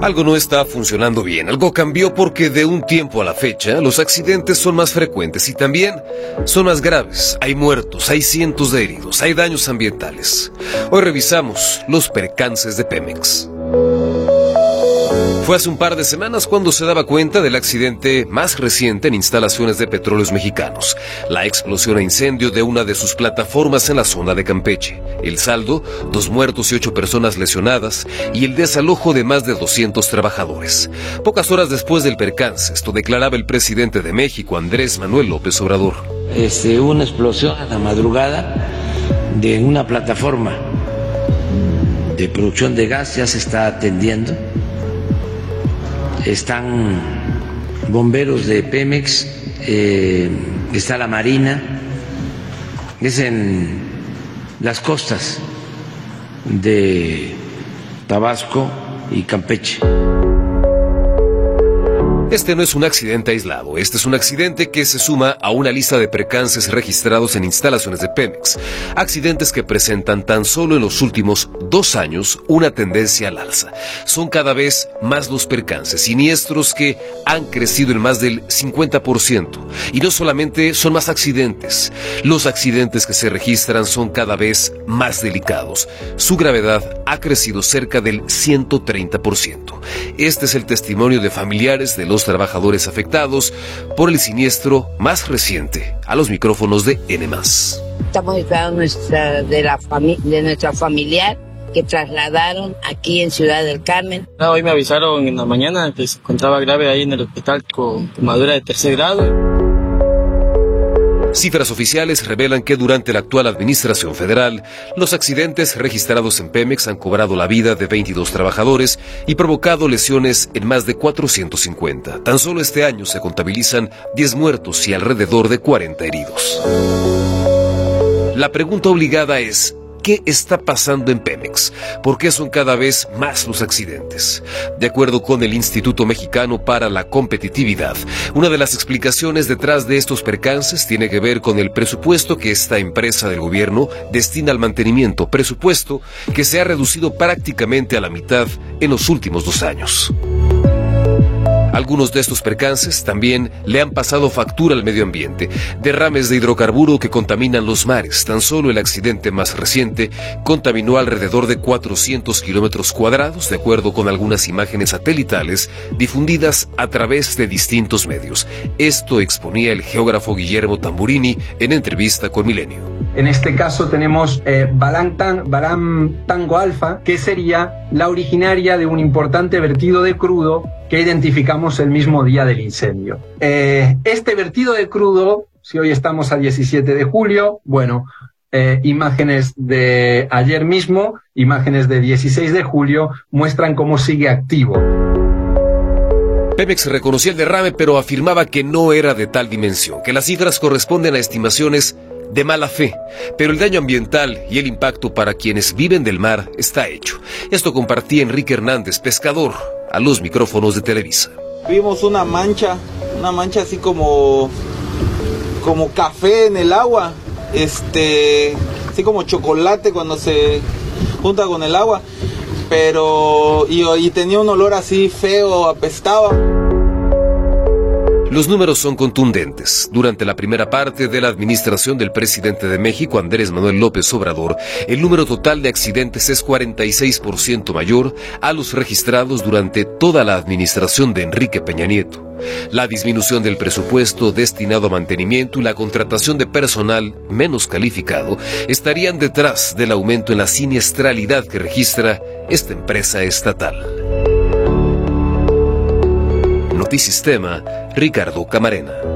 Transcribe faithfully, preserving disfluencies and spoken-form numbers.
Algo no está funcionando bien, algo cambió porque de un tiempo a la fecha los accidentes son más frecuentes y también son más graves. Hay muertos, hay cientos de heridos, hay daños ambientales. Hoy revisamos los percances de Pemex. Fue hace un par de semanas cuando se daba cuenta del accidente más reciente en instalaciones de Petróleos Mexicanos, la explosión e incendio de una de sus plataformas en la zona de Campeche. El saldo, dos muertos y ocho personas lesionadas, y el desalojo de más de doscientos trabajadores. Pocas horas después del percance, esto declaraba el presidente de México, Andrés Manuel López Obrador. Este, una explosión a la madrugada de una plataforma de producción de gas, ya se está atendiendo. Están bomberos de Pemex, eh, está la Marina, es en las costas de Tabasco y Campeche. Este no es un accidente aislado, este es un accidente que se suma a una lista de percances registrados en instalaciones de Pemex. Accidentes que presentan tan solo en los últimos dos años una tendencia al alza. Son cada vez más los percances siniestros que han crecido en más del cincuenta por ciento. Y no solamente son más accidentes, los accidentes que se registran son cada vez más delicados. Su gravedad ha crecido cerca del ciento treinta por ciento. Este es el testimonio de familiares de los trabajadores afectados por el siniestro más reciente, a los micrófonos de N más. Estamos esperando nuestra, de, la fami- de nuestra familiar que trasladaron aquí en Ciudad del Carmen. No, hoy me avisaron en la mañana que se encontraba grave ahí en el hospital con quemadura de tercer grado. Cifras oficiales revelan que durante la actual administración federal, los accidentes registrados en Pemex han cobrado la vida de veintidós trabajadores y provocado lesiones en más de cuatrocientos cincuenta. Tan solo este año se contabilizan diez muertos y alrededor de cuarenta heridos. La pregunta obligada es: ¿qué está pasando en Pemex? ¿Por qué son cada vez más los accidentes? De acuerdo con el Instituto Mexicano para la Competitividad, una de las explicaciones detrás de estos percances tiene que ver con el presupuesto que esta empresa del gobierno destina al mantenimiento, presupuesto que se ha reducido prácticamente a la mitad en los últimos dos años. Algunos de estos percances también le han pasado factura al medio ambiente. Derrames de hidrocarburo que contaminan los mares. Tan solo el accidente más reciente contaminó alrededor de cuatrocientos kilómetros cuadrados, de acuerdo con algunas imágenes satelitales difundidas a través de distintos medios. Esto exponía el geógrafo Guillermo Tamburini en entrevista con Milenio. En este caso tenemos eh, Balam, Tan, Balam Tango Alfa, que sería la originaria de un importante vertido de crudo que identificamos el mismo día del incendio. Eh, este vertido de crudo, si hoy estamos a diecisiete de julio, bueno, eh, imágenes de ayer mismo, imágenes de dieciséis de julio, muestran cómo sigue activo. Pemex reconocía el derrame, pero afirmaba que no era de tal dimensión, que las cifras corresponden a estimaciones de mala fe, pero el daño ambiental y el impacto para quienes viven del mar está hecho. Esto compartía Enrique Hernández, pescador, a los micrófonos de Televisa. Vimos una mancha, una mancha así como, como café en el agua, este, así como chocolate cuando se junta con el agua, pero y, y tenía un olor así feo, apestaba. Los números son contundentes. Durante la primera parte de la administración del presidente de México, Andrés Manuel López Obrador, el número total de accidentes es cuarenta y seis por ciento mayor a los registrados durante toda la administración de Enrique Peña Nieto. La disminución del presupuesto destinado a mantenimiento y la contratación de personal menos calificado estarían detrás del aumento en la siniestralidad que registra esta empresa estatal. Notisistema, Ricardo Camarena.